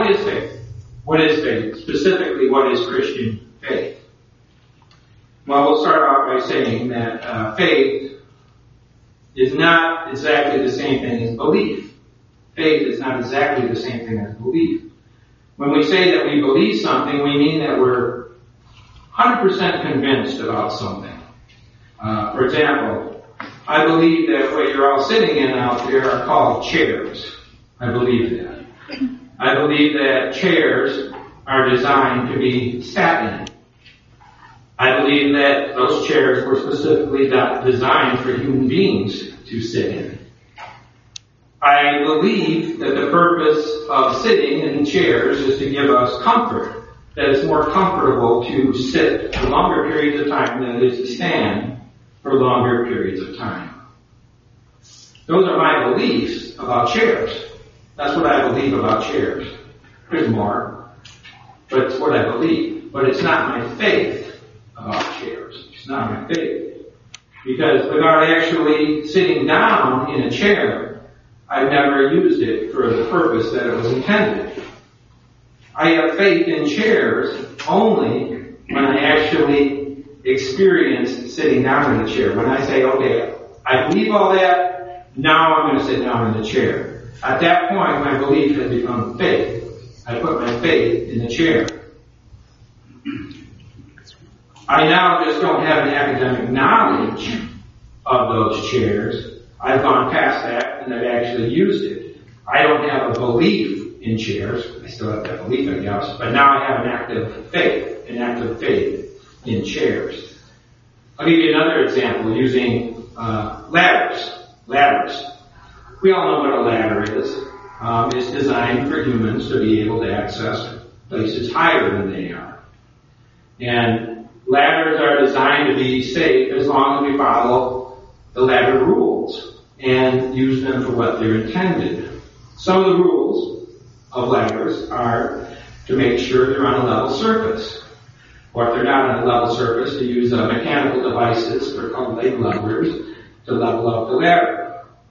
what is faith? What is faith? Specifically, what is Christian faith? Well, we'll start off by saying that faith is not exactly the same thing as belief. Faith is not exactly the same thing as belief. When we say that we believe something, we mean that we're 100% convinced about something. For example, I believe that what you're all sitting in out there are called chairs. I believe that. I believe that chairs are designed to be sat in. I believe that those chairs were specifically designed for human beings to sit in. I believe that the purpose of sitting in chairs is to give us comfort, that it's more comfortable to sit for longer periods of time than it is to stand for longer periods of time. Those are my beliefs about chairs. That's what I believe about chairs. There's more, but it's what I believe. But it's not my faith about chairs. It's not my faith. Because without actually sitting down in a chair, I've never used it for the purpose that it was intended. I have faith in chairs only when I actually experience sitting down in a chair. When I say, okay, I believe all that, now I'm going to sit down in the chair. At that point, my belief has become faith. I put my faith in the chair. I now just don't have an academic knowledge of those chairs. I've gone past that and I've actually used it. I don't have a belief in chairs. I still have that belief, I guess. But now I have an active faith in chairs. I'll give you another example using ladders. Ladders. We all know what a ladder is. It's designed for humans to be able to access places higher than they are. And ladders are designed to be safe as long as we follow the ladder rules and use them for what they're intended. Some of the rules of ladders are to make sure they're on a level surface. Or if they're not on a level surface, to use mechanical devices, they're called leg levelers, to level up the ladder.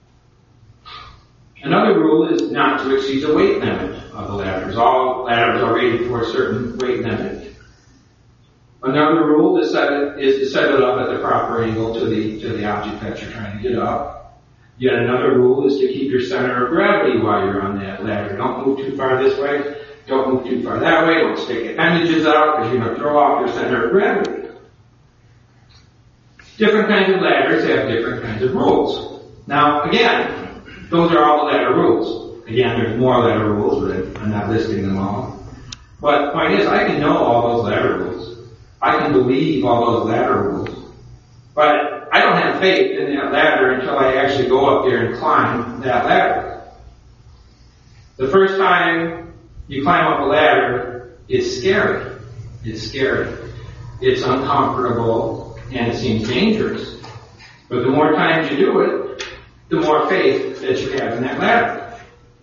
Another rule is not to exceed the weight limit of the ladders. All ladders are rated for a certain weight limit. Another rule is to set it up at the proper angle to the object that you're trying to get up. Yet another rule is to keep your center of gravity while you're on that ladder. Don't move too far this way. Don't move too far that way. Don't stick appendages out because you're going to throw off your center of gravity. Different kinds of ladders have different kinds of rules. Now, again, those are all the ladder rules. Again, there's more ladder rules, but I'm not listing them all. But the point is, I can know all those ladder rules. I can believe all those ladder rules. But I don't have faith in that ladder until I actually go up there and climb that ladder. The first time you climb up a ladder, it's scary. It's scary. It's uncomfortable, and it seems dangerous. But the more times you do it, the more faith that you have in that ladder.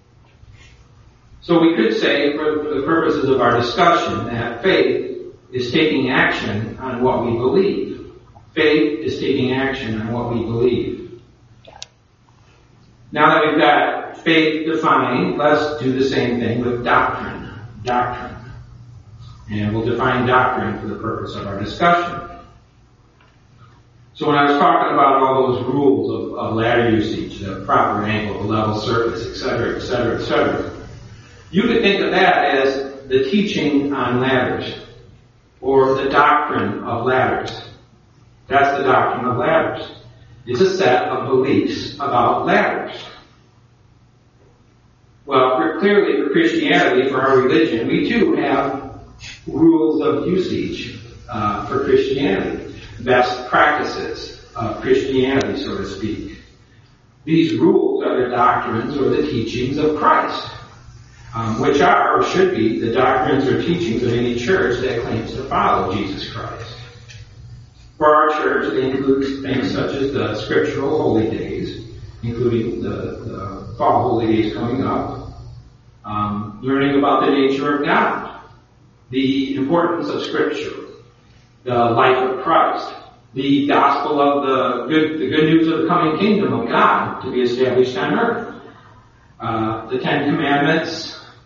So we could say, for the purposes of our discussion, that faith is taking action on what we believe. Faith is taking action on what we believe. Now that we've got faith defined, let's do the same thing with doctrine. Doctrine. And we'll define doctrine for the purpose of our discussion. So when I was talking about all those rules of ladder usage, the proper angle, the level surface, etc., etc., etc., you could think of that as the teaching on ladders, or the doctrine of ladders. That's the doctrine of ladders. It's a set of beliefs about ladders. Well, clearly for Christianity, for our religion, we too have rules of usage for Christianity. Best practices of Christianity, so to speak. These rules are the doctrines or the teachings of Christ, which are, or should be, the doctrines or teachings of any church that claims to follow Jesus Christ. For our church, they include things such as the scriptural holy days, including the fall holy days coming up, learning about the nature of God, the importance of Scripture, the life of Christ, the gospel of the good news of the coming kingdom of God to be established on earth, the Ten Commandments,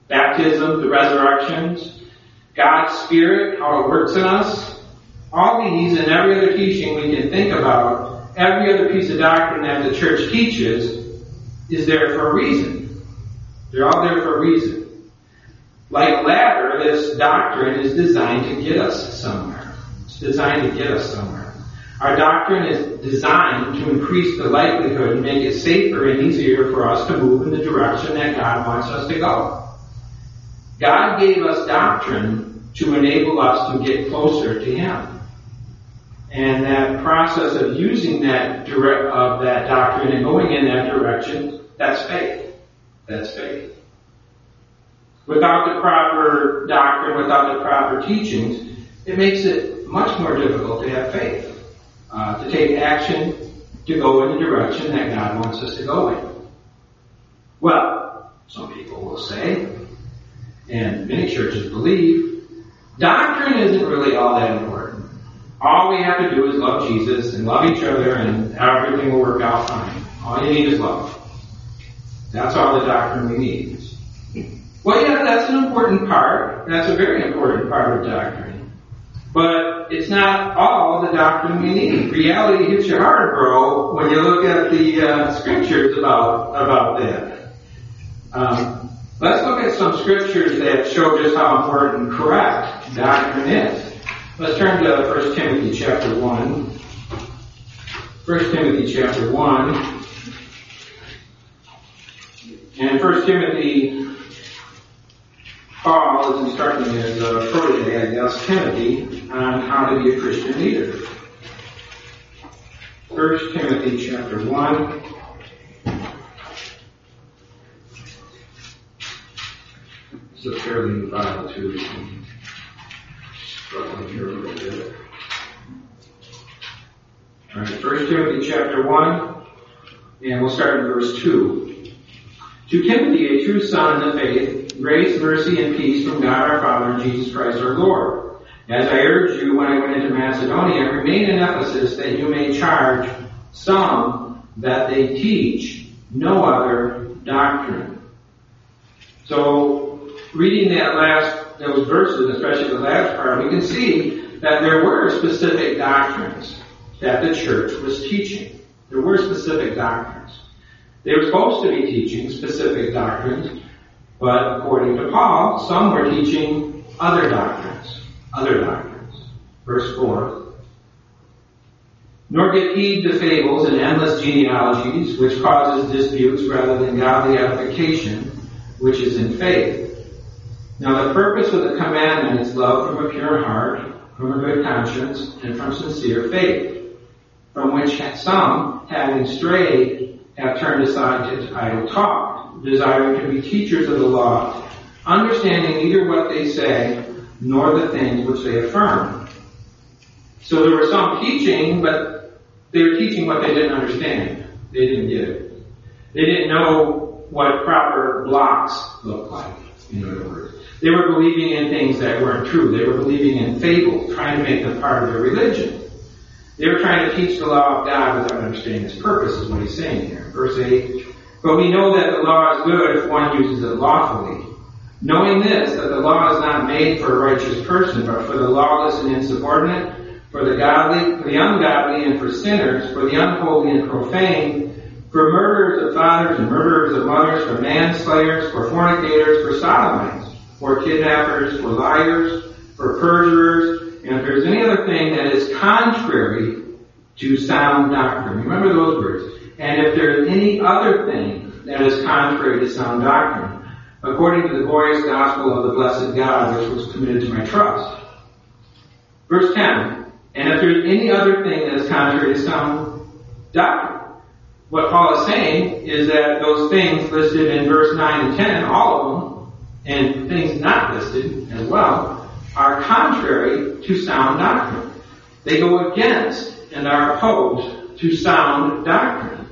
baptism, the resurrections, God's Spirit, how it works in us. All these and every other teaching we can think about, every other piece of doctrine that the church teaches is there for a reason. They're all there for a reason. Like a ladder, this doctrine is designed to get us somewhere. It's designed to get us somewhere. Our doctrine is designed to increase the likelihood and make it safer and easier for us to move in the direction that God wants us to go. God gave us doctrine to enable us to get closer to Him. And that process of using that doctrine and going in that direction, that's faith. That's faith. Without the proper doctrine, without the proper teachings, it makes it much more difficult to have faith. To take action, to go in the direction that God wants us to go in. Well, some people will say, and many churches believe, doctrine isn't really all that important. All we have to do is love Jesus and love each other and everything will work out fine. All you need is love. That's all the doctrine we need. Well, yeah, that's an important part. That's a very important part of doctrine. But it's not all the doctrine we need. Reality hits you hard, bro, when you look at the scriptures about that. Let's look at some scriptures that show just how important and correct doctrine is. Let's turn to 1 Timothy chapter 1. 1 Timothy chapter 1. And in 1 Timothy, Paul is instructing his protege, I guess, Timothy, on how to be a Christian leader. 1 Timothy chapter 1. It's a fairly new Bible, too. I'm struggling here a little bit. All right, 1 Timothy chapter 1, and we'll start in verse 2. To Timothy, a true son in the faith, grace, mercy, and peace from God our Father and Jesus Christ our Lord. As I urged you when I went into Macedonia, remain in Ephesus that you may charge some that they teach no other doctrine. So, reading those verses, especially the last part, we can see that there were specific doctrines that the church was teaching. There were specific doctrines. They were supposed to be teaching specific doctrines, but according to Paul, some were teaching other doctrines. Other doctrines. Verse 4. Nor give heed to fables and endless genealogies, which causes disputes rather than godly edification, which is in faith. Now the purpose of the commandment is love from a pure heart, from a good conscience, and from sincere faith, from which some, having strayed, have turned aside to idle talk, desiring to be teachers of the law, understanding neither what they say nor the things which they affirm. So there were some teaching, but they were teaching what they didn't understand. They didn't get it. They didn't know what proper blocks looked like, in other words. They were believing in things that weren't true. They were believing in fables, trying to make them part of their religion. They were trying to teach the law of God without understanding its purpose, is what he's saying here. Verse 8, but we know that the law is good if one uses it lawfully, knowing this, that the law is not made for a righteous person, but for the lawless and insubordinate, for the godly, for the ungodly, and for sinners, for the unholy and profane, for murderers of fathers and murderers of mothers, for manslayers, for fornicators, for sodomites, for kidnappers, for liars, for perjurers, and if there's any other thing that is contrary to sound doctrine. Remember those words. And if there's any other thing that is contrary to sound doctrine, according to the glorious gospel of the blessed God, which was committed to my trust. Verse 10, and if there's any other thing that is contrary to sound doctrine. What Paul is saying is that those things listed in verse 9 and 10, all of them, and things not listed as well, are contrary to sound doctrine. They go against and are opposed to sound doctrine.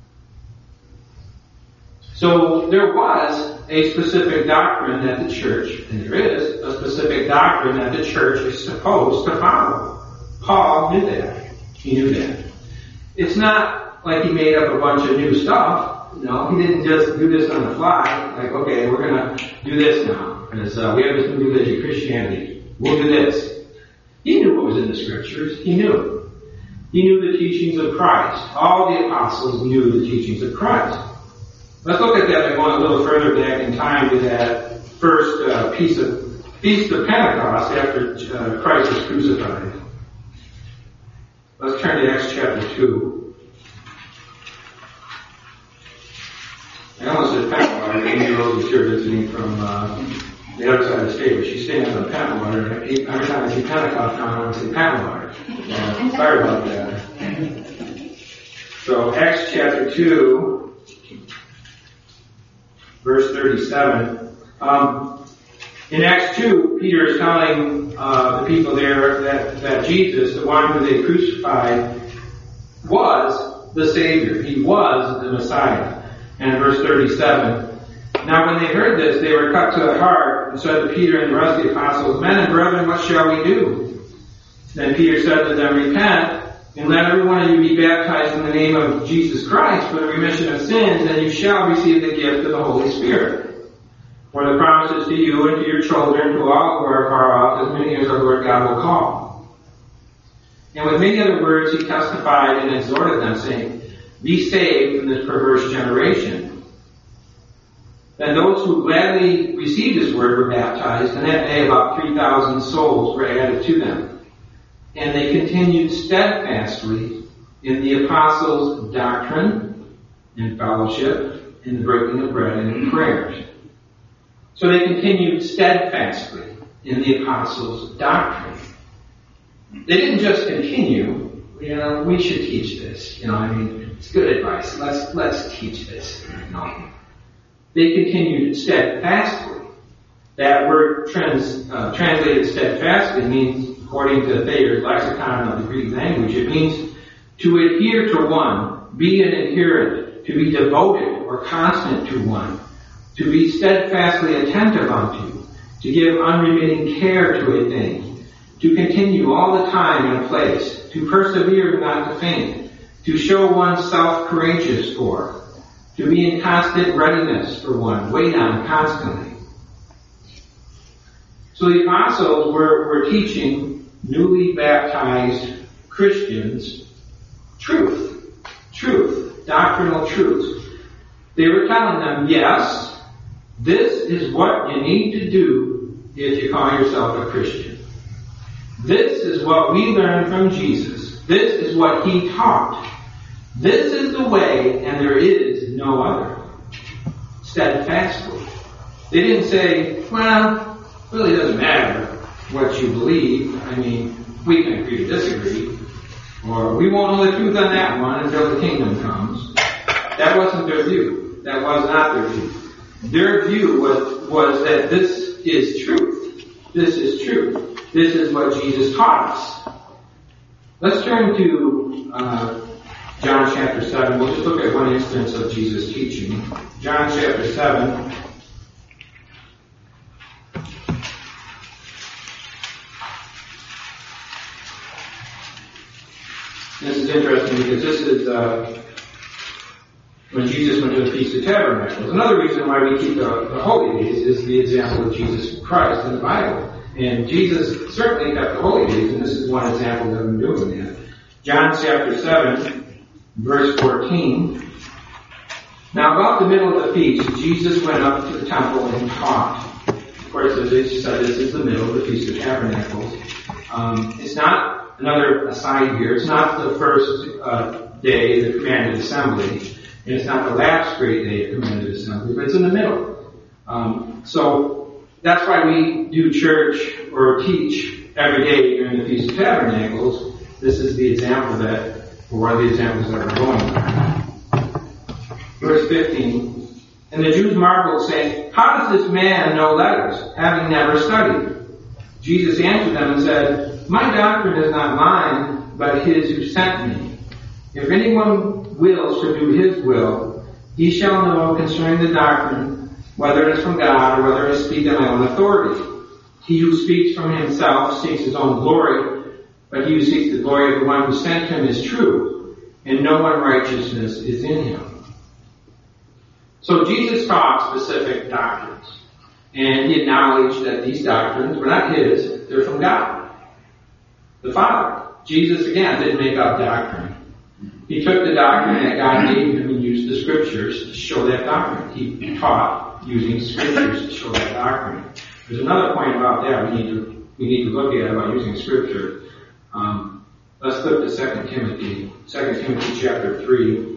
So there was a specific doctrine that the church, and there is a specific doctrine that the church is supposed to follow. Paul knew that. He knew that. It's not like he made up a bunch of new stuff. No, he didn't just do this on the fly. Like, okay, we're going to do this now. Because we have this new religion, Christianity. We'll do this. He knew what was in the scriptures. He knew. He knew the teachings of Christ. All the apostles knew the teachings of Christ. Let's look at that by going a little further back in time to that first Feast of Pentecost after Christ was crucified. Let's turn to Acts chapter 2. I almost said Pentwater. Amy Rose is here visiting from the other side of the state, but she's staying up in Pentwater. Every time I see Pentecost, I want to say Pentwater. Sorry about that. So Acts chapter 2, verse 37. In Acts 2, Peter is telling the people there that Jesus, the one who they crucified, was the Savior. He was the Messiah. And in verse 37, now when they heard this, they were cut to the heart and said to Peter and the rest of the apostles, Men and brethren, what shall we do? Then Peter said to them, Repent, and let every one of you be baptized in the name of Jesus Christ for the remission of sins, and you shall receive the gift of the Holy Spirit. For the promises to you and to your children, to all who are far off, as many as our Lord God will call. And with many other words he testified and exhorted them, saying, Be saved from this perverse generation. Then those who gladly received his word were baptized, and that day about 3,000 souls were added to them. And they continued steadfastly in the apostles' doctrine, in fellowship, in the breaking of bread, and in prayers. So they continued steadfastly in the apostles' doctrine. They didn't just continue, we should teach this. It's good advice. Let's teach this. They continued steadfastly. That word translated steadfastly means, according to Thayer's lexicon of the Greek language, it means to adhere to one, be an adherent, to be devoted or constant to one, to be steadfastly attentive unto, to give unremitting care to a thing, to continue all the time in a place, to persevere and not to faint, to show oneself courageous for, to be in constant readiness for one, wait on constantly. So the apostles were teaching newly baptized Christians truth, doctrinal truth. They were telling them, yes, this is what you need to do if you call yourself a Christian. This is what we learned from Jesus. This is what he taught. This is the way, and there is no other. Steadfastly. They didn't say, well, it really doesn't matter what you believe. We can agree to disagree. Or we won't know the truth on that one until the kingdom comes. That wasn't their view. That was not their view. Their view was that this is truth. This is truth. This is what Jesus taught us. Let's turn to John chapter 7. We'll just look at one instance of Jesus' teaching. John chapter 7. This is interesting because this is when Jesus went to the Feast of Tabernacles. Another reason why we keep the Holy Days is the example of Jesus Christ in the Bible. And Jesus certainly kept the Holy Days, and this is one example of him doing that. John chapter 7, verse 14. Now about the middle of the feast, Jesus went up to the temple and taught. Of course, as I said, this is the middle of the Feast of Tabernacles. It's not another aside here. It's not the first day of the commanded assembly. And it's not the last great day of commanded assembly, but it's in the middle. So that's why we do church or teach every day during the Feast of Tabernacles. This is the example or one of the examples that we're going on. Verse 15. And the Jews marveled, saying, How does this man know letters, having never studied? Jesus answered them and said, My doctrine is not mine, but his who sent me. If anyone wills to do his will, he shall know concerning the doctrine, whether it is from God or whether I speak on my own authority. He who speaks from himself seeks his own glory, but he who seeks the glory of the one who sent him is true, and no unrighteousness is in him. So Jesus taught specific doctrines. And he acknowledged that these doctrines were not his, they're from God, the Father. Jesus, again, didn't make up doctrine. He took the doctrine that God gave him and used the scriptures to show that doctrine. He taught using scriptures to show that doctrine. There's another point about that we need to look at about using scripture. Let's flip to 2 Timothy. 2 Timothy chapter 3.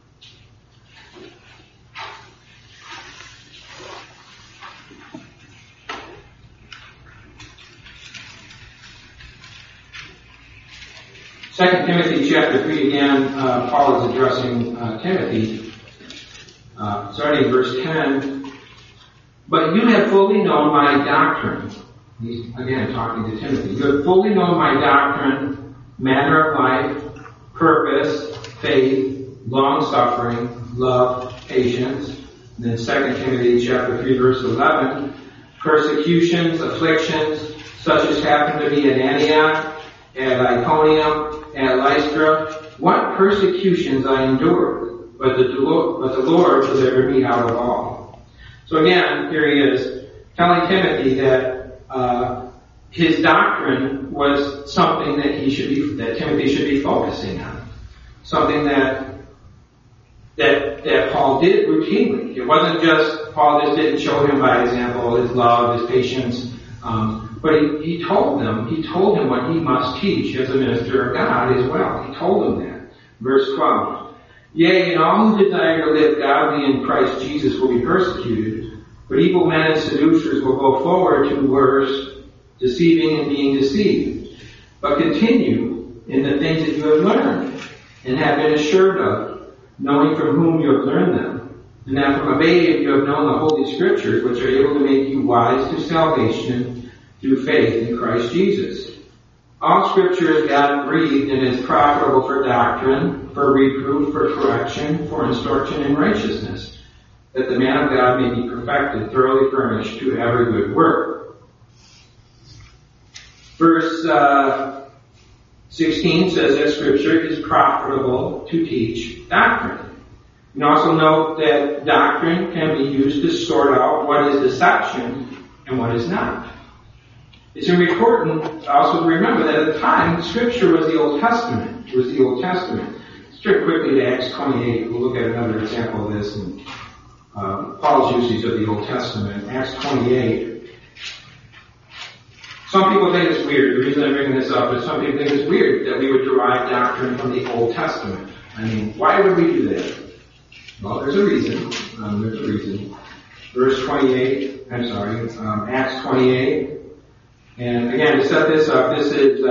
Second Timothy chapter 3 again, Paul is addressing Timothy, starting in verse 10. But you have fully known my doctrine. He's again talking to Timothy. You have fully known my doctrine, manner of life, purpose, faith, long-suffering, love, patience. And then 2 Timothy chapter 3 verse 11. Persecutions, afflictions, such as happened to me at Antioch, at Iconium, at Lystra, what persecutions I endured, but the Lord delivered me out of all. So again, here he is telling Timothy that his doctrine was something that Timothy should be focusing on, something that Paul did routinely. It wasn't just Paul just didn't show him by example his love, his patience. But he told him what he must teach as a minister of God as well. He told him that. Verse 12. Yea, and all who desire to live godly in Christ Jesus will be persecuted, but evil men and seducers will go forward to worse, deceiving and being deceived. But continue in the things that you have learned and have been assured of, knowing from whom you have learned them, and that from a babe you have known the Holy Scriptures, which are able to make you wise to salvation through faith in Christ Jesus. All Scripture is God-breathed and is profitable for doctrine, for reproof, for correction, for instruction in righteousness, that the man of God may be perfected, thoroughly furnished to every good work. Verse 16 says that Scripture is profitable to teach doctrine. You can also note that doctrine can be used to sort out what is deception and what is not. It's important also to remember that at the time, Scripture was the Old Testament. It was the Old Testament. Let's turn quickly to Acts 28. We'll look at another example of this in Paul's usage of the Old Testament. Acts 28. Some people think it's weird. The reason I'm bringing this up is some people think it's weird that we would derive doctrine from the Old Testament. I mean, why would we do that? Well, there's a reason. Verse 28. Acts 28. And again, to set this up, this is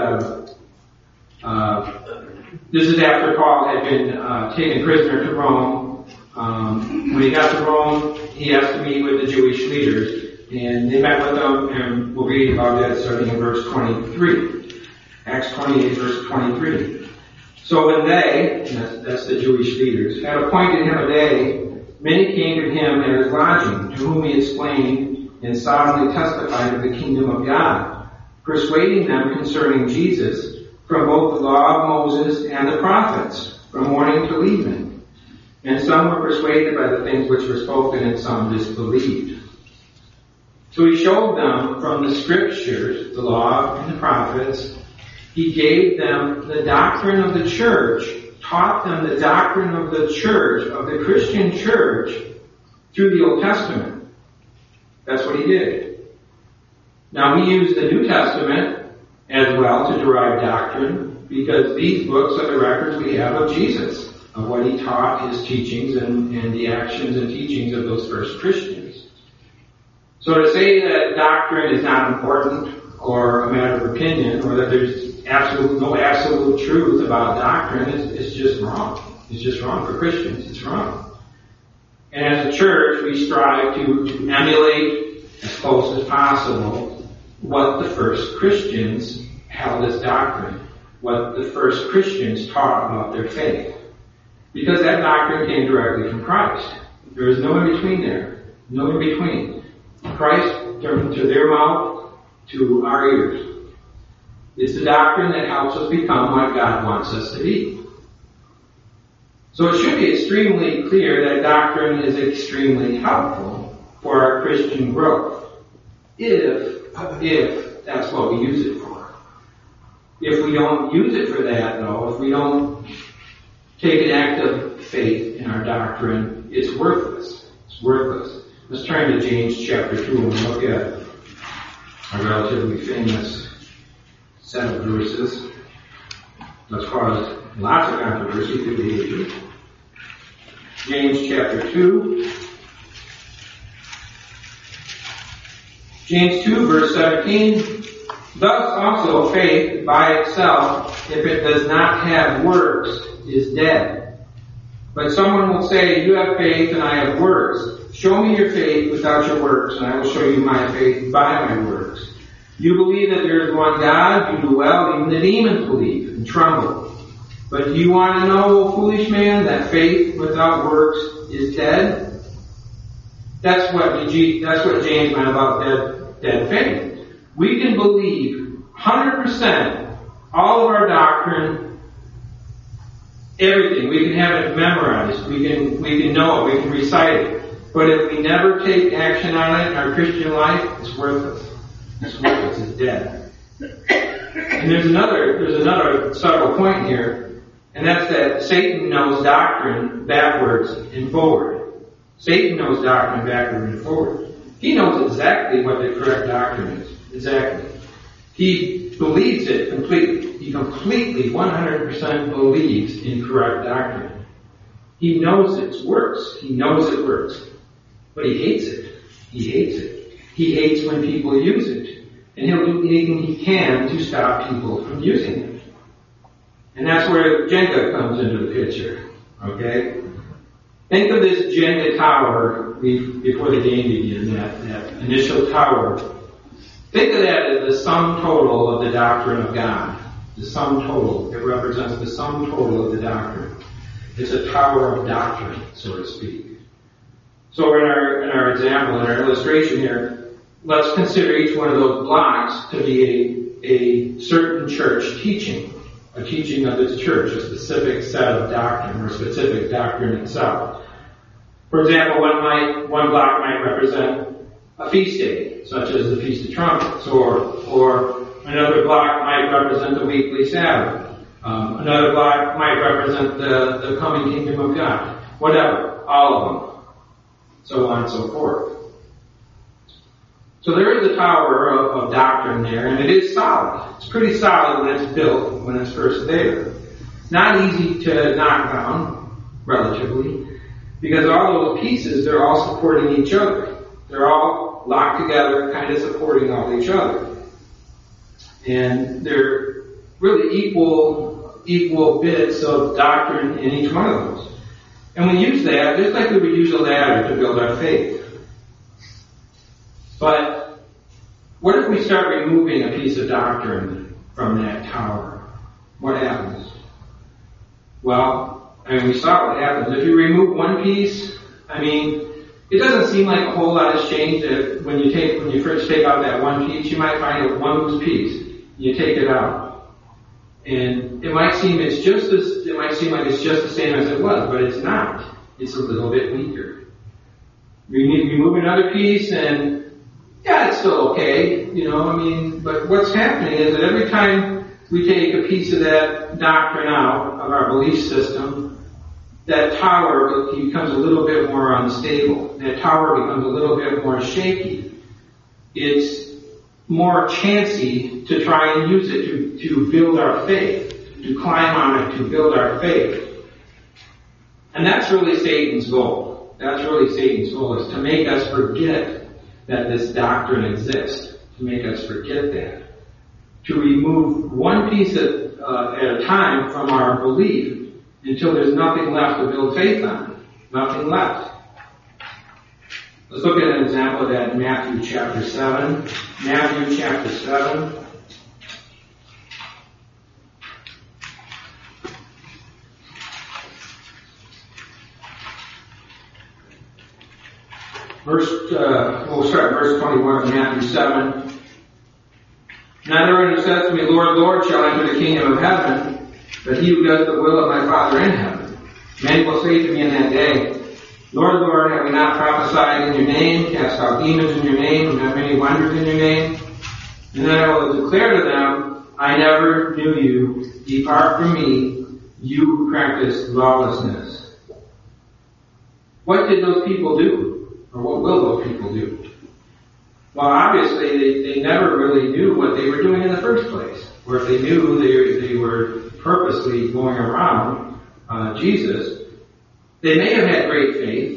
after Paul had been taken prisoner to Rome. When he got to Rome, he asked to meet with the Jewish leaders, and they met with them, and we'll read about that starting in verse 23. Acts 28, verse 23. So when they, and that's the Jewish leaders, had appointed him a day, many came to him at his lodging, to whom he explained and solemnly testified of the kingdom of God, persuading them concerning Jesus from both the law of Moses and the prophets, from morning till evening. And some were persuaded by the things which were spoken, and some disbelieved. So he showed them from the Scriptures, the law and the prophets. He gave them the doctrine of the church, taught them the doctrine of the church, of the Christian church, through the Old Testament. That's what he did. Now we use the New Testament as well to derive doctrine, because these books are the records we have of Jesus, of what he taught, his teachings, and the actions and teachings of those first Christians. So to say that doctrine is not important or a matter of opinion, or that there's no absolute truth about doctrine is just wrong. It's just wrong for Christians. It's wrong. And as a church, we strive to emulate as close as possible what the first Christians held as doctrine, what the first Christians taught about their faith. Because that doctrine came directly from Christ. There is no in between there. No in between. Christ turned to their mouth, to our ears. It's the doctrine that helps us become what God wants us to be. So it should be extremely clear that doctrine is extremely helpful for our Christian growth, if that's what we use it for. If we don't use it for that, though, if we don't take an act of faith in our doctrine, it's worthless. It's worthless. Let's turn to James chapter 2 and look at a relatively famous set of verses that's caused lots of controversy through the ages. James chapter 2. James 2 verse 17. Thus also faith by itself, if it does not have works, is dead. But someone will say, you have faith and I have works. Show me your faith without your works, and I will show you my faith by my works. You believe that there is one God, you do well, even the demons believe and tremble. But do you want to know, O foolish man, that faith without works is dead? That's what James meant about dead faith. We can believe 100% all of our doctrine, everything. We can have it memorized. We can know it. We can recite it. But if we never take action on it in our Christian life, it's worthless. It's worthless. It's dead. And there's another subtle point here, and that's that Satan knows doctrine backwards and forward. Satan knows doctrine backward and forward. He knows exactly what the correct doctrine is. Exactly. He believes it completely. He completely, 100% believes in correct doctrine. He knows it works. He knows it works. But he hates it. He hates it. He hates when people use it. And he'll do anything he can to stop people from using it. And that's where Jenga comes into the picture. Okay? Think of this Jenga tower before the game began, that initial tower. Think of that as the sum total of the doctrine of God. The sum total. It represents the sum total of the doctrine. It's a tower of doctrine, so to speak. So in our example, in our illustration here, let's consider each one of those blocks to be a certain church teaching. A teaching of this church, a specific set of doctrine, or specific doctrine itself. For example, one block might represent a feast day, such as the Feast of Trumpets, or another block might represent the weekly Sabbath. Another block might represent the coming kingdom of God. Whatever, all of them. So on and so forth. So there is a tower of doctrine there, and it is solid. It's pretty solid when it's built, when it's first there. Not easy to knock down, relatively, because all those pieces, they're all supporting each other. They're all locked together, kind of supporting all each other. And they're really equal bits of doctrine in each one of those. And we use that just like we would use a ladder to build our faith. But what if we start removing a piece of doctrine from that tower? What happens? Well, we saw what happens. If you remove one piece, it doesn't seem like a whole lot has changed. When you first take out that one piece, you might find one loose piece. You take it out, and it might seem like it's just the same as it was, but it's not. It's a little bit weaker. You remove another piece, and yeah, it's still okay, but what's happening is that every time we take a piece of that doctrine out of our belief system, that tower becomes a little bit more unstable. That tower becomes a little bit more shaky. It's more chancy to try and use it to build our faith, to climb on it, to build our faith. And that's really Satan's goal. That's really Satan's goal, is to make us forget that this doctrine exists, to make us forget that. To remove one piece at a time from our belief until there's nothing left to build faith on. Nothing left. Let's look at an example of that in Matthew chapter 7. Matthew chapter 7. We'll start at verse 21 of Matthew 7. Not everyone who says to me, Lord, Lord, shall enter the kingdom of heaven, but he who does the will of my Father in heaven. Many will say to me in that day, Lord, Lord, have we not prophesied in your name, cast out demons in your name, and done many wonders in your name? And then I will declare to them, I never knew you. Depart from me, you who practice lawlessness. What did those people do? Or what will those people do? Well, obviously, they never really knew what they were doing in the first place. Or if they knew, they were purposely going around Jesus. They may have had great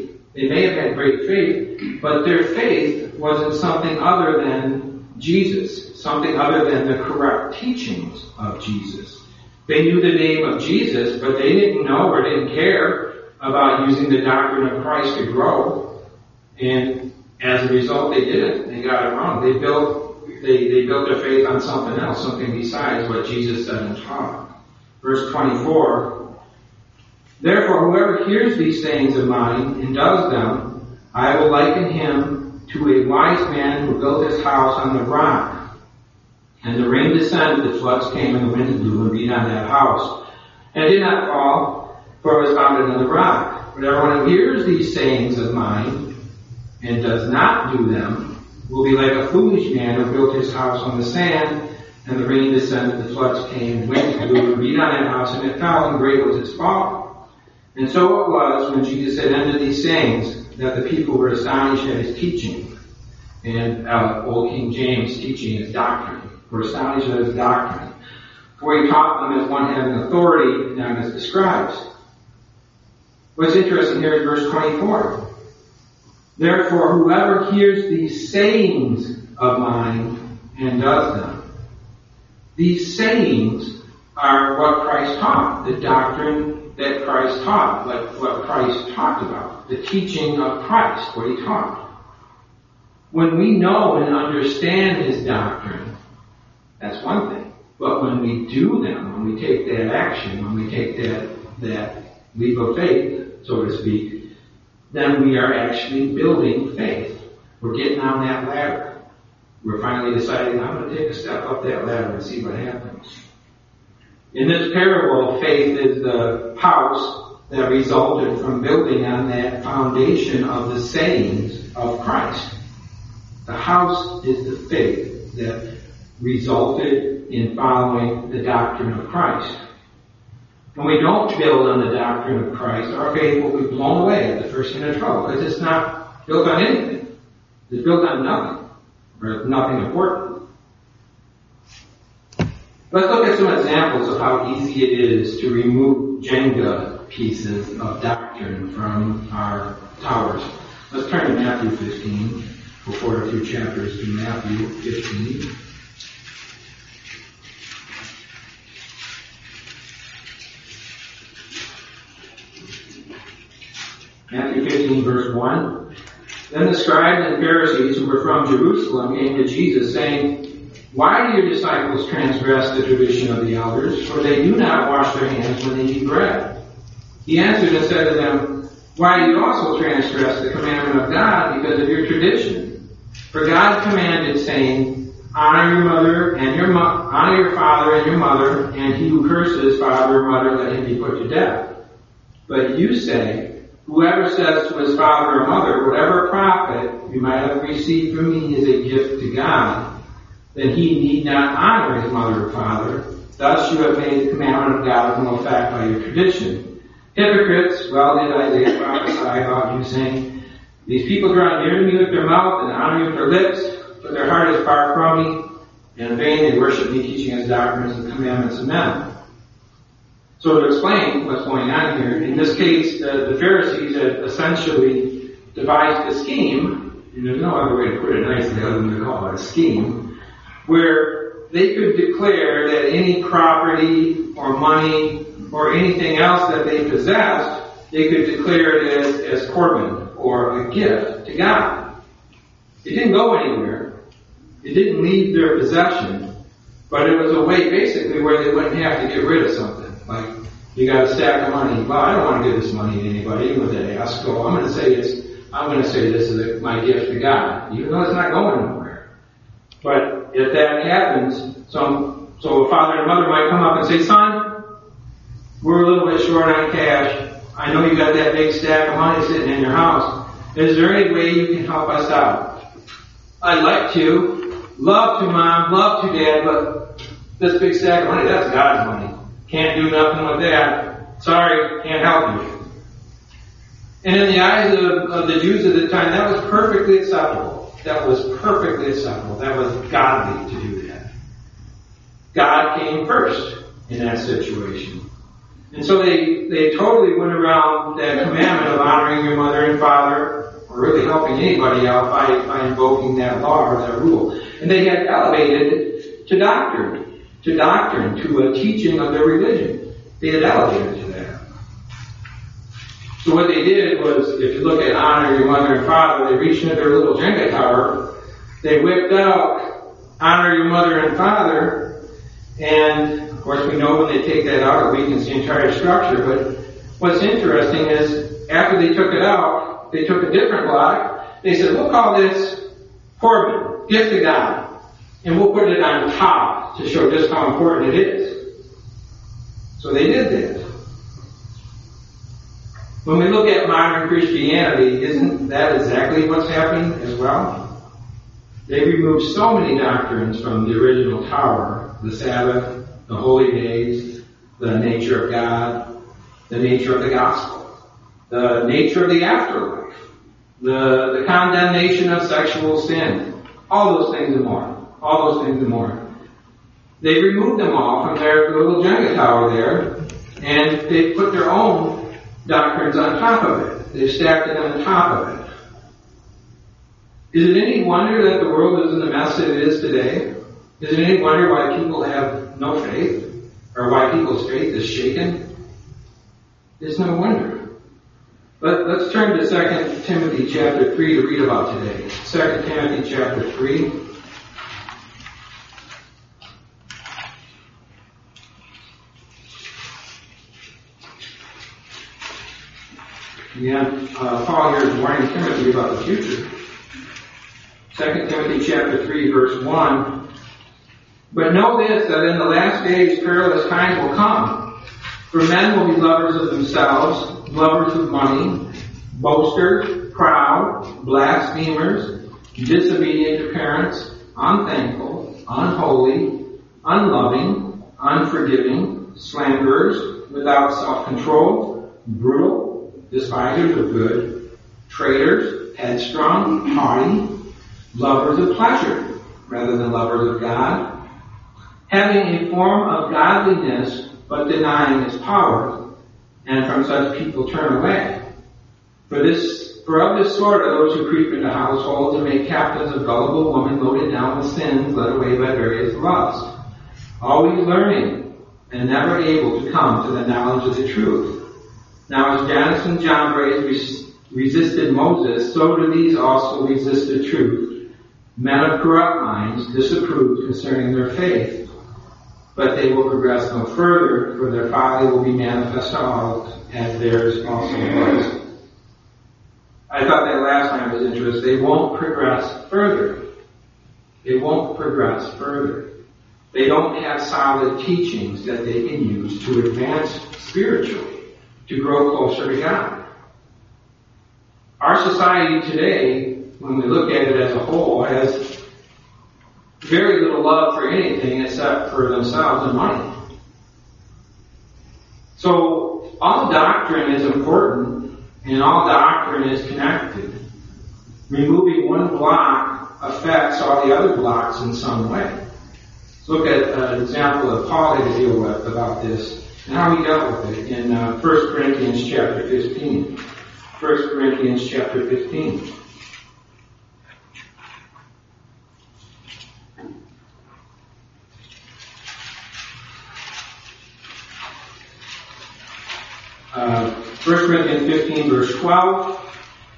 faith. But their faith was in something other than Jesus, something other than the correct teachings of Jesus. They knew the name of Jesus, but they didn't know or didn't care about using the doctrine of Christ to grow. And as a result, they didn't. They got it wrong. They built their faith on something else, something besides what Jesus said and taught. Verse 24, therefore, whoever hears these sayings of mine and does them, I will liken him to a wise man who built his house on the rock. And the rain descended, the floods came, and the wind blew and beat on that house. And it did not fall, for it was founded on the rock. But everyone who hears these sayings of mine and does not do them will be like a foolish man who built his house on the sand. And the rain descended, the floods came, wind blew and beat on that house, and it fell, and great was its fall. And so it was, when Jesus had ended these sayings, that the people were astonished at his teaching. And Old King James teaching his doctrine. Were astonished at his doctrine. For he taught them as one having authority, not as the scribes. What's interesting here is verse 24. Therefore, whoever hears these sayings of mine and does them. These sayings are what Christ taught, the doctrine that Christ taught, what Christ talked about, the teaching of Christ, what he taught. When we know and understand his doctrine, that's one thing. But when we do them, when we take that action, when we take that leap of faith, so to speak, then we are actually building faith. We're getting on that ladder. We're finally deciding, I'm going to take a step up that ladder and see what happens. In this parable, faith is the house that resulted from building on that foundation of the sayings of Christ. The house is the faith that resulted in following the doctrine of Christ. When we don't build on the doctrine of Christ, our faith will be blown away at the first hint of trouble, because it's not built on anything. It's built on nothing, or nothing important. Let's look at some examples of how easy it is to remove Jenga pieces of doctrine from our towers. Let's turn to Matthew 15. We'll forward a few chapters to Matthew 15. Matthew 15, verse 1. Then the scribes and Pharisees who were from Jerusalem came to Jesus, saying, why do your disciples transgress the tradition of the elders? For they do not wash their hands when they eat bread. He answered and said to them, why do you also transgress the commandment of God because of your tradition? For God commanded, saying, honor your father and your mother, and he who curses father or mother, let him be put to death. But you say, whoever says to his father or mother, whatever profit you might have received from me is a gift to God, then he need not honor his mother or father. Thus you have made the commandment of God of no effect by your tradition. Hypocrites, well did Isaiah prophesy about you, saying, these people draw near to me with their mouth and honor me with their lips, but their heart is far from me, and in vain they worship me, teaching as doctrines and commandments of men. So to explain what's going on here, in this case, the Pharisees had essentially devised a scheme, and there's no other way to put it nicely other than to call it a scheme, where they could declare that any property or money or anything else that they possessed, they could declare it as korban, or a gift to God. It didn't go anywhere. It didn't leave their possession, but it was a way basically where they wouldn't have to get rid of something. Like, you got a stack of money. Well, I don't want to give this money to anybody, even if they ask. So I'm going to say this is my gift to God, even though it's not going anywhere. But if that happens, so a father and mother might come up and say, son, we're a little bit short on cash. I know you got that big stack of money sitting in your house. Is there any way you can help us out? I'd like to. Love to, Mom. Love to, Dad. But this big stack of money, that's God's money. Can't do nothing with that. Sorry, can't help you. And in the eyes of the Jews at the time, that was perfectly acceptable. That was perfectly acceptable. That was godly to do that. God came first in that situation. And so they totally went around that commandment of honoring your mother and father, or really helping anybody out by invoking that law or that rule. And they had elevated it to doctrine, to a teaching of their religion. They had elevated it to that. So what they did was, if you look at honor your mother and father, they reached into their little Jenga tower, they whipped out honor your mother and father, and of course we know when they take that out, it weakens the entire structure. But what's interesting is, after they took it out, they took a different block. They said, we'll call this Corbin, gift of God, and we'll put it on top to show just how important it is. So they did that. When we look at modern Christianity, isn't that exactly what's happening as well? They removed so many doctrines from the original tower: the Sabbath, the holy days, the nature of God, the nature of the gospel, the nature of the afterlife, the condemnation of sexual sin, all those things and more. All those things and more. They removed them all from their little Jenga tower there, and they put their own doctrines on top of it. They stacked it on top of it. Is it any wonder that the world is in the mess that it is today? Is it any wonder why people have no faith? Or why people's faith is shaken? It's no wonder. But let's turn to 2 Timothy chapter 3 to read about today. 2 Timothy chapter 3. Again, Paul here is warning Timothy about the future. 2 Timothy chapter 3, verse 1. But know this, that in the last days perilous times will come. For men will be lovers of themselves, lovers of money, boasters, proud, blasphemers, disobedient to parents, unthankful, unholy, unloving, unforgiving, slanderers, without self-control, brutal, despisers of good, traitors, headstrong, haughty, lovers of pleasure rather than lovers of God, having a form of godliness but denying its power, and from such people turn away. For of this sort are those who creep into households and make captives of gullible women loaded down with sins, led away by various lusts, always learning and never able to come to the knowledge of the truth. Now as Jannes and Jambres resisted Moses, so do these also resist the truth. Men of corrupt minds disapprove concerning their faith, but they will progress no further, for their folly will be manifest to all, as theirs also was. I thought that last time was interesting. They won't progress further. They won't progress further. They don't have solid teachings that they can use to advance spiritually, to grow closer to God. Our society today, when we look at it as a whole, has very little love for anything except for themselves and money. So all doctrine is important, and all doctrine is connected. Removing one block affects all the other blocks in some way. Let's look at an example that Paul had to deal with about this and how he dealt with it in 1 Corinthians chapter 15. 1 Corinthians chapter 15. First Corinthians 15, verse 12.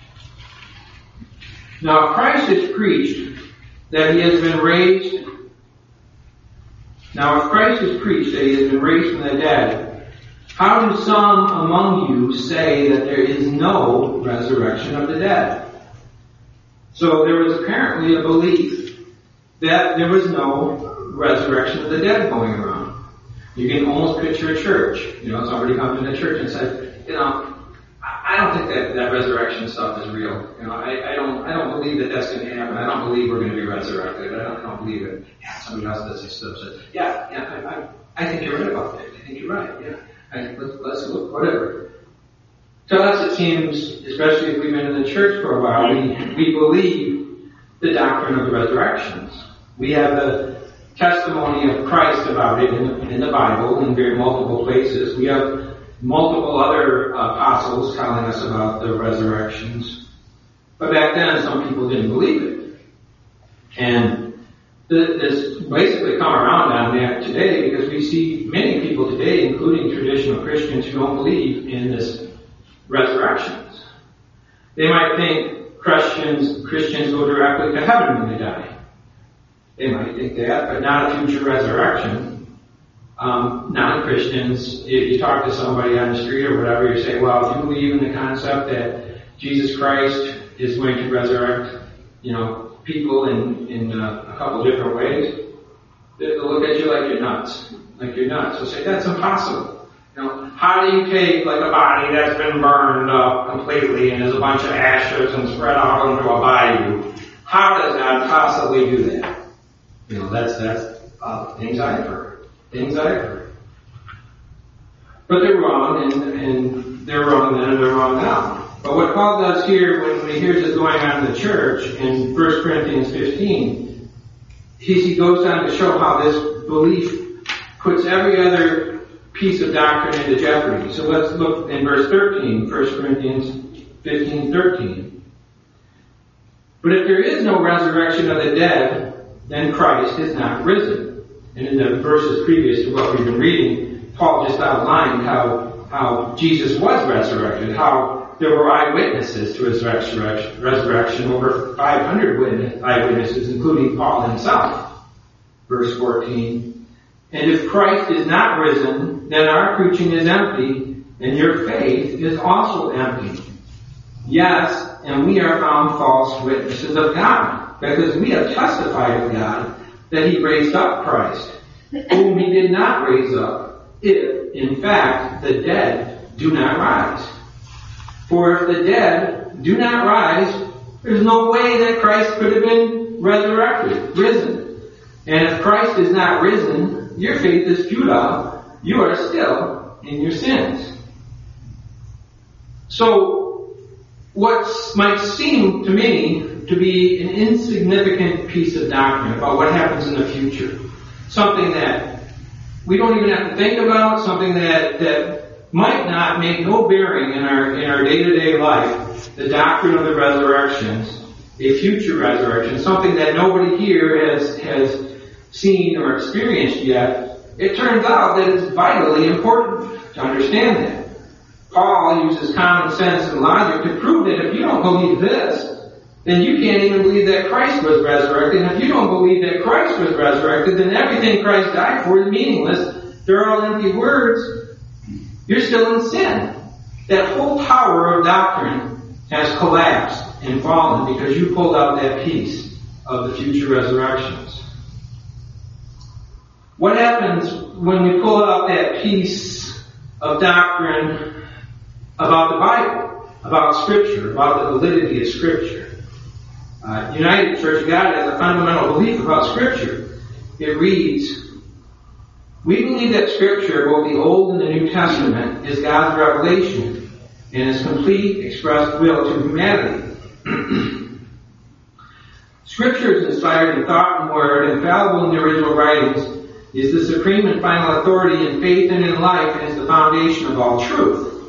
Now, if Christ is preached that he has been raised. Now, if Christ is preached that he has been raised from the dead, how do some among you say that there is no resurrection of the dead? So there was apparently a belief that there was no resurrection of the dead going around. You can almost picture a church. Somebody comes into church and says, I don't think that resurrection stuff is real. I don't believe that that's going to happen. I don't believe we're going to be resurrected. I don't believe it. Yeah, somebody else does this stuff. So, I think you're right about that. I think you're right. Yeah, let's look, whatever. To us, it seems, especially if we've been in the church for a while, we believe the doctrine of the resurrections. We have the testimony of Christ about it in the Bible in very multiple places. We have multiple other apostles telling us about the resurrections. But back then, some people didn't believe it. And this basically come around on that today because we see many people today, including traditional Christians, who don't believe in this resurrections. They might think Christians go directly to heaven when they die. They might think that, but not a future resurrection. Non-Christians, if you talk to somebody on the street or whatever, you say, well, if you believe in the concept that Jesus Christ is going to resurrect, people in a couple different ways, they'll look at you like you're nuts. They'll say, that's impossible. How do you take like a body that's been burned up completely and there's a bunch of ashes and spread out into a bayou? How does God possibly do that? That's things I've heard. But they're wrong, and they're wrong then and they're wrong now. But what Paul does here, when he hears this going on in the church, in 1 Corinthians 15, he goes on to show how this belief puts every other piece of doctrine into jeopardy. So let's look in verse 13, 1 Corinthians 15:13. But if there is no resurrection of the dead, then Christ is not risen. And in the verses previous to what we've been reading, Paul just outlined how Jesus was resurrected, how there were eyewitnesses to his resurrection, over 500 eyewitnesses, including Paul himself. Verse 14. And if Christ is not risen, then our preaching is empty, and your faith is also empty. Yes, and we are found false witnesses of God, because we have testified of God that he raised up Christ, whom he did not raise up, if, in fact, the dead do not rise. For if the dead do not rise, there's no way that Christ could have been risen. And if Christ is not risen, your faith is futile. You are still in your sins. So, what might seem to me to be an insignificant piece of doctrine about what happens in the future, something that we don't even have to think about, something that might not make no bearing in our day-to-day life, the doctrine of the resurrections, a future resurrection, something that nobody here has seen or experienced yet, it turns out that it's vitally important to understand that. Paul uses common sense and logic to prove that if you don't believe this, then you can't even believe that Christ was resurrected. And if you don't believe that Christ was resurrected, then everything Christ died for is meaningless. They're all empty words. You're still in sin. That whole tower of doctrine has collapsed and fallen because you pulled out that piece of the future resurrections. What happens when we pull out that piece of doctrine about the Bible, about Scripture, about the validity of Scripture? United Church of God has a fundamental belief about Scripture. It reads, we believe that Scripture, both the Old and the New Testament, is God's revelation and His complete expressed will to humanity. Scripture is inspired in thought and word, infallible in the original writings, is the supreme and final authority in faith and in life, and is the foundation of all truth.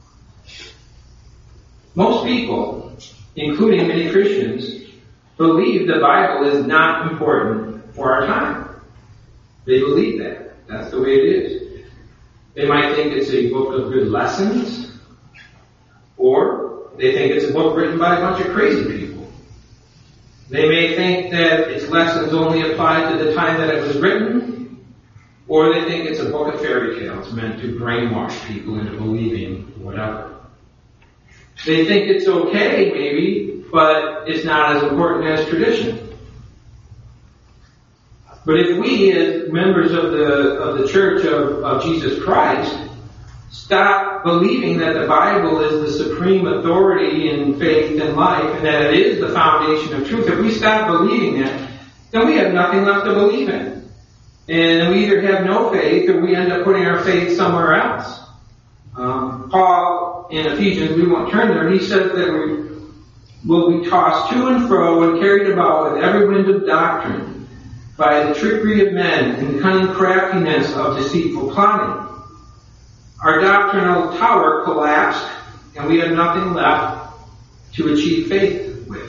Most people, including many Christians, believe the Bible is not important for our time. They believe that. That's the way it is. They might think it's a book of good lessons, or they think it's a book written by a bunch of crazy people. They may think that its lessons only apply to the time that it was written, or they think it's a book of fairy tales meant to brainwash people into believing whatever. They think it's okay, maybe, but it's not as important as tradition. But if we, as members of the Church of Jesus Christ, stop believing that the Bible is the supreme authority in faith and life, and that it is the foundation of truth, if we stop believing that, then we have nothing left to believe in. And we either have no faith or we end up putting our faith somewhere else. Paul in Ephesians, we won't turn there, he says that we will be tossed to and fro and carried about with every wind of doctrine by the trickery of men and the cunning craftiness of deceitful plotting. Our doctrinal tower collapsed and we have nothing left to achieve faith with.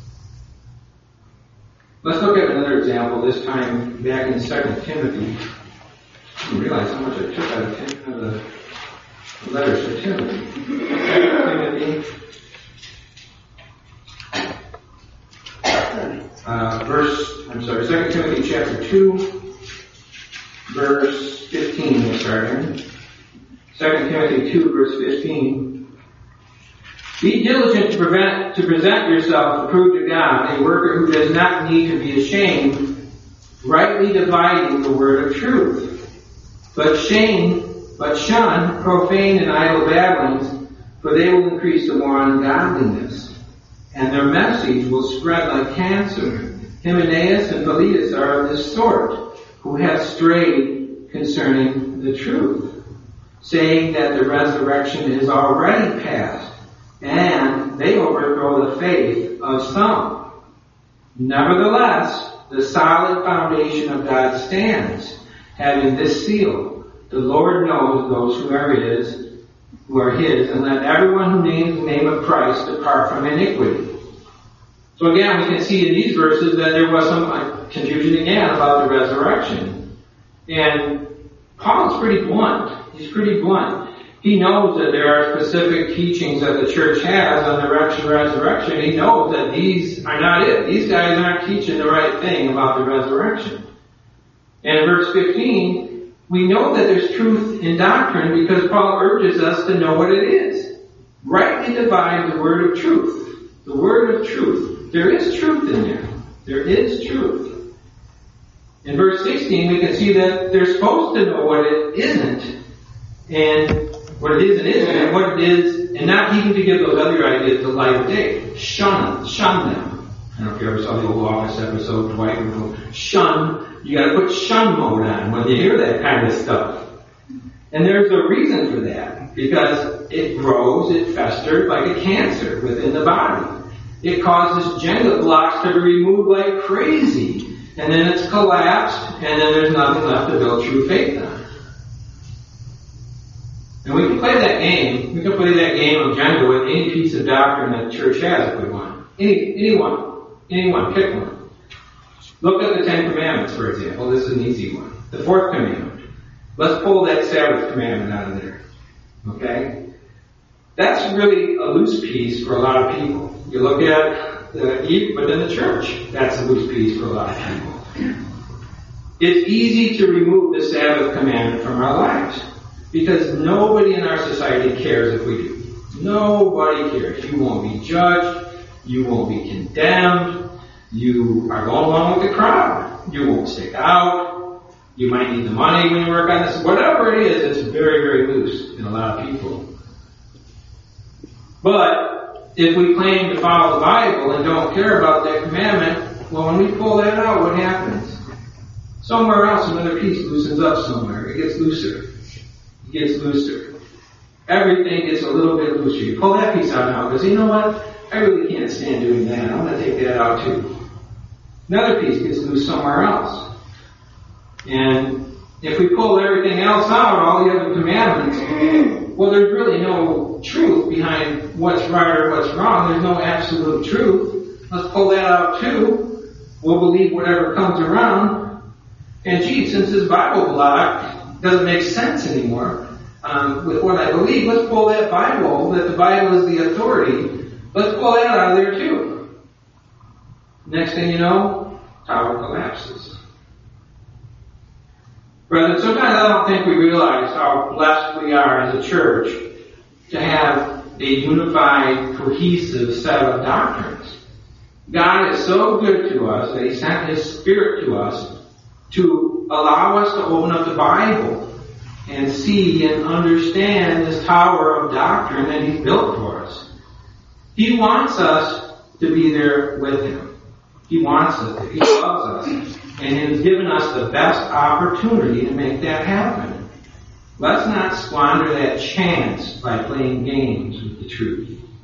Let's look at another example, this time back in 2 Timothy. I didn't realize how much I took out of the letters to Timothy. 2 Timothy, 2 Timothy chapter 2, verse 15, we'll start here. 2 Timothy 2, verse 15. Be diligent to present yourself approved to God, a worker who does not need to be ashamed, rightly dividing the word of truth. But shun profane and idle babblings, for they will increase the more ungodliness, and their message will spread like cancer. Hymenaeus and Philetus are of this sort, who have strayed concerning the truth, saying that the resurrection is already past, and they overthrow the faith of some. Nevertheless, the solid foundation of God stands, having this seal: the Lord knows those who are his, and let everyone who names the name of Christ depart from iniquity. So again, we can see in these verses that there was some confusion again about the resurrection. And Paul's pretty blunt. He's pretty blunt. He knows that there are specific teachings that the church has on the resurrection. He knows that these are not it. These guys aren't teaching the right thing about the resurrection. And in verse 15, we know that there's truth in doctrine because Paul urges us to know what it is. Rightly divide the word of truth. The word of truth. There is truth in there. There is truth. In verse 16, we can see that they're supposed to know what it isn't, and what it is and isn't, and what it is, and not even to give those other ideas the light of day. Shun them. I don't know if you ever saw the old Office episode, Dwight would go, shun. You gotta put shun mode on when you hear that kind of stuff. And there's a reason for that, because it grows, it festers like a cancer within the body. It causes Jenga blocks to be removed like crazy. And then it's collapsed, and then there's nothing left to build true faith on. And we can play that game. We can play that game of Jenga with any piece of doctrine that the church has if we want. Anyone, pick one. Look at the Ten Commandments, for example. This is an easy one. The fourth commandment. Let's pull that Sabbath commandment out of there. Okay? That's really a loose piece for a lot of people. You look at within the church, that's a loose piece for a lot of people. It's easy to remove the Sabbath commandment from our lives because nobody in our society cares if we do. Nobody cares. You won't be judged. You won't be condemned. You are going along with the crowd. You won't stick out. You might need the money when you work on this. Whatever it is, it's very, very loose in a lot of people. But if we claim to follow the Bible and don't care about that commandment, well, when we pull that out, what happens? Somewhere else, another piece loosens up somewhere. It gets looser. It gets looser. Everything gets a little bit looser. You pull that piece out now because you know what? I really can't stand doing that. I'm going to take that out too. Another piece gets loose somewhere else. And if we pull everything else out, all the other commandments, well, there's really no truth behind what's right or what's wrong. There's no absolute truth. Let's pull that out too. We'll believe whatever comes around. And gee, since this Bible block doesn't make sense anymore with what I believe, let's pull that Bible, that the Bible is the authority, let's pull that out of there too. Next thing you know, tower collapses. Brethren, sometimes I don't think we realize how blessed we are as a church to have a unified, cohesive set of doctrines. God is so good to us that He sent His Spirit to us to allow us to open up the Bible and see and understand this tower of doctrine that He's built for us. He wants us to be there with Him. He wants us to. He loves us. And He's given us the best opportunity to make that happen. Let's not squander that chance by playing games with the truth.